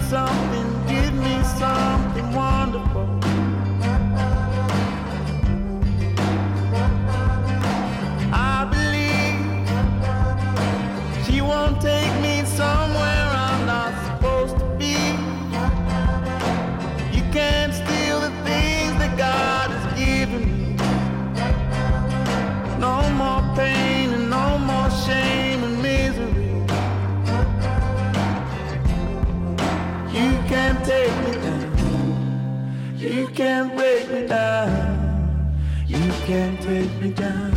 something wonderful. I believe she won't take me somewhere I'm not supposed to be. You can't steal the things that God has given me. No more pain and no more shame and misery. You can't take me down. You can't break me down. You can't take me down.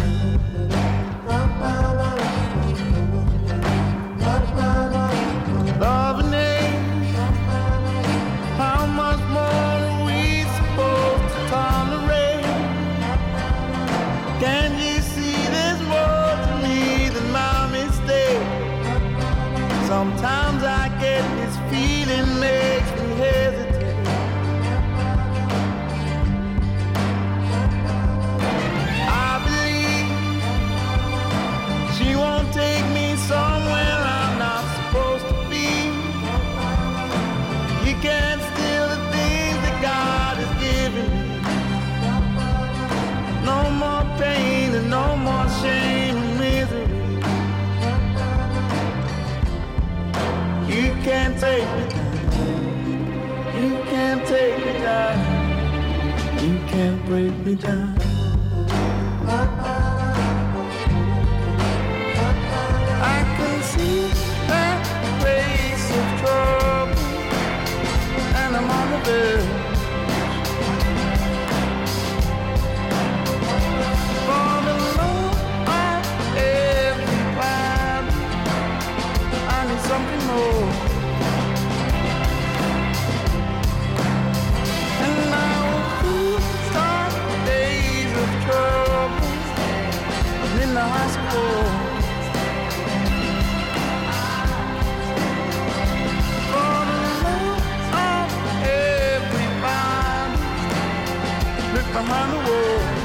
Love and hate, how much more are we supposed to tolerate? Can you see there's more to me than my mistake? Sometimes I get this feeling makes me hesitate. I believe she won't take me somewhere I'm not supposed to be. You can't steal the things that God has given me. No more pain and no more shame and misery. You can't take me down. You can't take me down. You can't break me down. I can see that face of trouble, and I'm on the verge. For the love of everybody, I need something more. And I will start days of trouble in the hospital. For the love of everybody, look behind the wall.